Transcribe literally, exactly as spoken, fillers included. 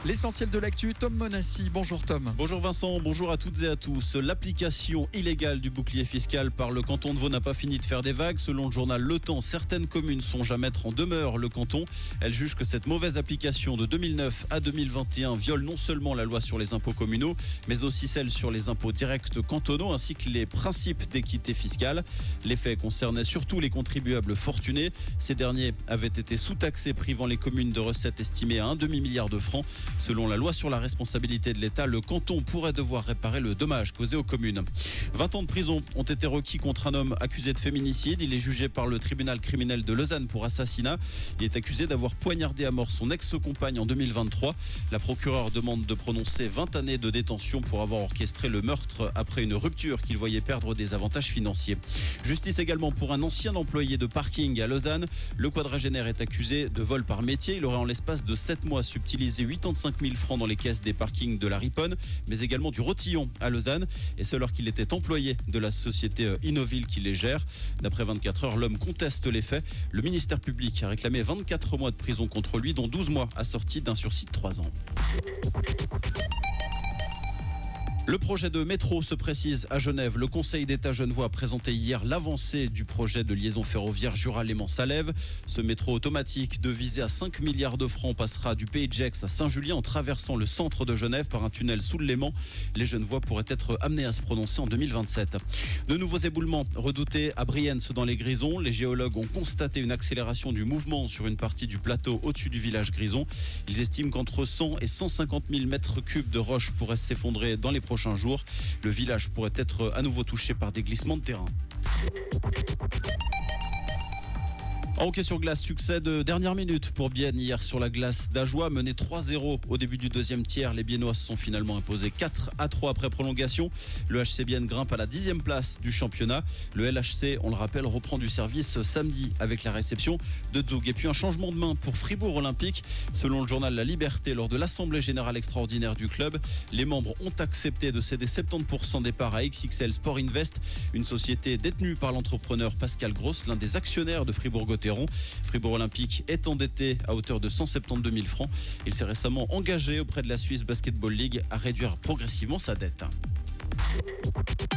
L'essentiel de l'actu, Tom Monassi. Bonjour Tom. Bonjour Vincent, bonjour à toutes et à tous. L'application illégale du bouclier fiscal par le canton de Vaud n'a pas fini de faire des vagues. Selon le journal Le Temps, certaines communes songent à mettre en demeure le canton. Elles jugent que cette mauvaise application de deux mille neuf à deux mille vingt et un viole non seulement la loi sur les impôts communaux, mais aussi celle sur les impôts directs cantonaux, ainsi que les principes d'équité fiscale. Les faits concernaient surtout les contribuables fortunés. Ces derniers avaient été sous-taxés, privant les communes de recettes estimées à un demi-milliard de francs. Selon la loi sur la responsabilité de l'État, le canton pourrait devoir réparer le dommage causé aux communes. vingt ans de prison ont été requis contre un homme accusé de féminicide. Il est jugé par le tribunal criminel de Lausanne pour assassinat. Il est accusé d'avoir poignardé à mort son ex-compagne en deux mille vingt-trois. La procureure demande de prononcer vingt années de détention pour avoir orchestré le meurtre après une rupture qu'il voyait perdre des avantages financiers. Justice également pour un ancien employé de parking à Lausanne. Le quadragénaire est accusé de vol par métier. Il aurait en l'espace de sept mois subtilisé quatre-vingt-cinq mille francs dans les caisses des parkings de la Riponne, mais également du Rotillon à Lausanne. Et c'est alors qu'il était employé de la société Innoville qui les gère. D'après vingt-quatre heures, l'homme conteste les faits. Le ministère public a réclamé vingt-quatre mois de prison contre lui, dont douze mois assortis d'un sursis de trois ans. Le projet de métro se précise à Genève. Le Conseil d'État genevois a présenté hier l'avancée du projet de liaison ferroviaire Jura-Léman-Salève. Ce métro automatique devisé à cinq milliards de francs passera du Pays de Gex à Saint-Julien en traversant le centre de Genève par un tunnel sous le Léman. Les Genevois pourraient être amenés à se prononcer en deux mille vingt-sept. De nouveaux éboulements redoutés à Brienz dans les Grisons. Les géologues ont constaté une accélération du mouvement sur une partie du plateau au-dessus du village Grison. Ils estiment qu'entre cent et cent cinquante mille mètres cubes de roches pourraient s'effondrer dans les prochains jours. Le village pourrait être à nouveau touché par des glissements de terrain. En hockey sur glace, succès de dernière minute pour Bienne hier sur la glace d'Ajoie. Mené trois zéro au début du deuxième tiers, les Biennois se sont finalement imposés quatre à trois après prolongation. Le H C Bienne grimpe à la dixième place du championnat. Le L H C, on le rappelle, reprend du service samedi avec la réception de Zug. Et puis un changement de main pour Fribourg Olympique. Selon le journal La Liberté, lors de l'assemblée générale extraordinaire du club, les membres ont accepté de céder soixante-dix pour cent des parts à X X L Sport Invest, une société détenue par l'entrepreneur Pascal Gross, l'un des actionnaires de Fribourg-Gotteron. Fribourg Olympique est endetté à hauteur de cent soixante-douze mille francs. Il s'est récemment engagé auprès de la Swiss Basketball League à réduire progressivement sa dette.